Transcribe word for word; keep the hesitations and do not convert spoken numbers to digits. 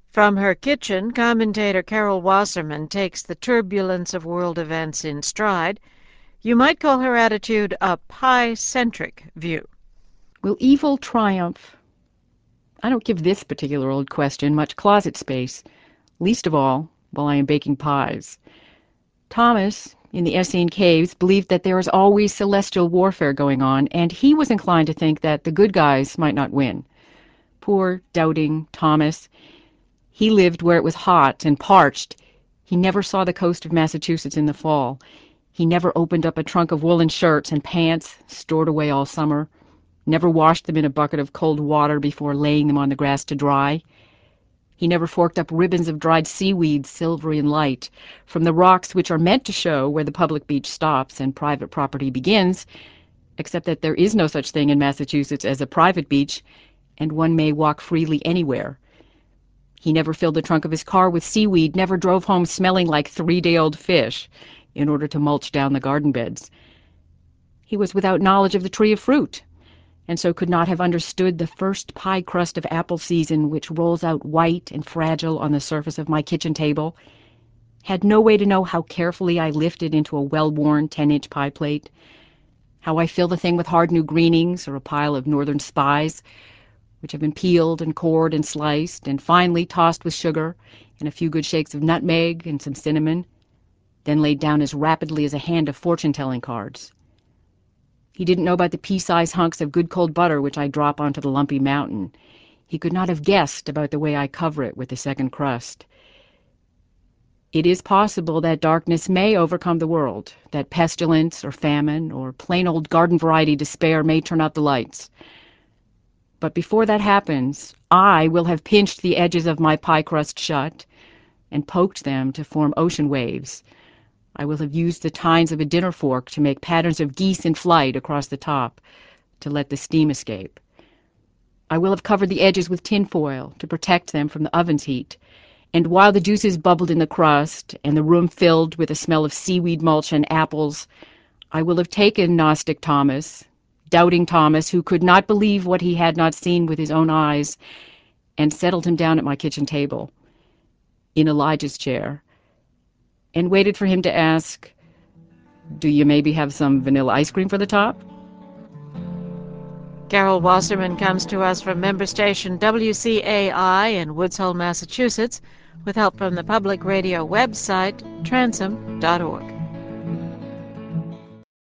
From her kitchen, commentator Carol Wasserman takes the turbulence of world events in stride. You might call her attitude a pie-centric view. Will evil triumph? I don't give this particular old question much closet space, least of all while I am baking pies. Thomas, in the Essene Caves, believed that there is always celestial warfare going on, and he was inclined to think that the good guys might not win. Poor, doubting Thomas. He lived where it was hot and parched. He never saw the coast of Massachusetts in the fall. He never opened up a trunk of woolen shirts and pants stored away all summer, never washed them in a bucket of cold water before laying them on the grass to dry. He never forked up ribbons of dried seaweed, silvery and light, from the rocks which are meant to show where the public beach stops and private property begins, except that there is no such thing in Massachusetts as a private beach, and one may walk freely anywhere. He never filled the trunk of his car with seaweed, never drove home smelling like three-day-old fish in order to mulch down the garden beds. He was without knowledge of the tree of fruit, and so could not have understood the first pie crust of apple season which rolls out white and fragile on the surface of my kitchen table, had no way to know how carefully I lift it into a well-worn ten-inch pie plate, how I fill the thing with hard new greenings or a pile of northern spies, which have been peeled and cored and sliced and finally tossed with sugar and a few good shakes of nutmeg and some cinnamon, then laid down as rapidly as a hand of fortune-telling cards. He didn't know about the pea-sized hunks of good cold butter which I drop onto the lumpy mountain. He could not have guessed about the way I cover it with the second crust. It is possible that darkness may overcome the world, that pestilence or famine or plain old garden variety despair may turn out the lights. But before that happens, I will have pinched the edges of my pie crust shut and poked them to form ocean waves. I will have used the tines of a dinner fork to make patterns of geese in flight across the top, to let the steam escape. I will have covered the edges with tin foil to protect them from the oven's heat, and while the juices bubbled in the crust and the room filled with a smell of seaweed mulch and apples, I will have taken Gnostic Thomas, doubting Thomas, who could not believe what he had not seen with his own eyes, and settled him down at my kitchen table, in Elijah's chair, and waited for him to ask, "Do you maybe have some vanilla ice cream for the top?" Carol Wasserman comes to us from member station W C A I in Woods Hole, Massachusetts, with help from the public radio website transom dot org.